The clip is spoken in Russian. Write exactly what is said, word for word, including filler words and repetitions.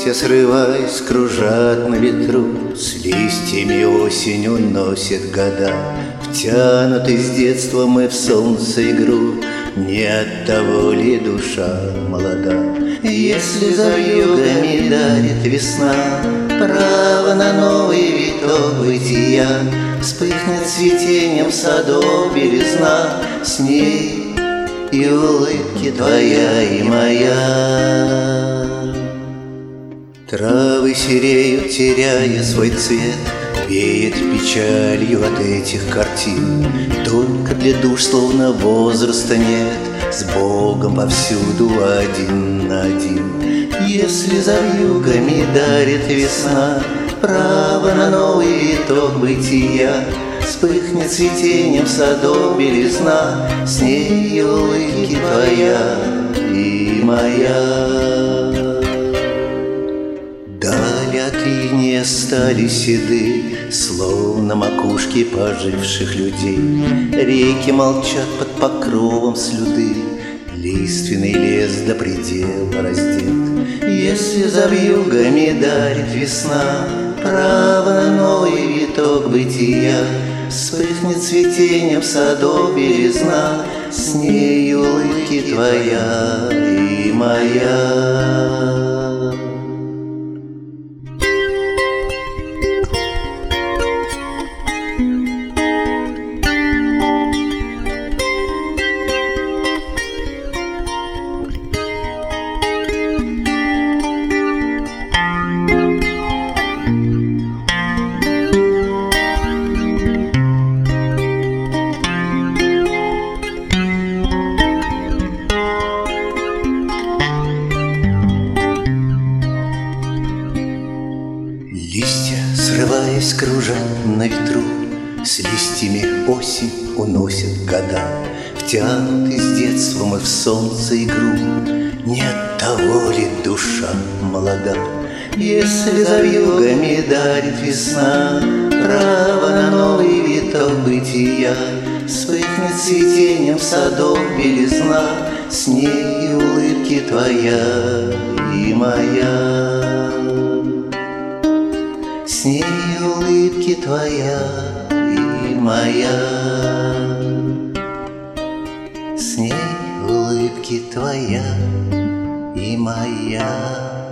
Листья, срываясь, кружат на ветру, с листьями осень уносит года. Втянуты с детства мы в солнце игру, не от того ли душа молода? Если за вьюгами дарит весна право на новый виток бытия, вспыхнет цветением садов белизна, с ней и улыбки твоя и моя. Травы сереют, теряя свой цвет, веет печалью от этих картин. Только для душ словно возраста нет, с Богом повсюду один на один. Если за вьюгами дарит весна право на новый виток бытия, вспыхнет цветением садов белизна, с ней улыбки твоя и моя. Дали от линия стали седы, словно макушки поживших людей. Реки молчат под покровом слюды, лиственный лес до предела раздет. Если за вьюгами дарит весна право на новый виток бытия, вспыхнет цветением садов белизна, с ней улыбки твоя и моя. Листья, срываясь, кружат на ветру, с листьями осень уносит года. Втянуты с детства мы в солнце игру, не от того ли душа молода? Если за вьюгами дарит весна право на новый виток бытия, вспыхнет цветением садов белизна, с ней улыбки твоя и моя. С ней улыбки твоя и моя. С ней улыбки твоя и моя.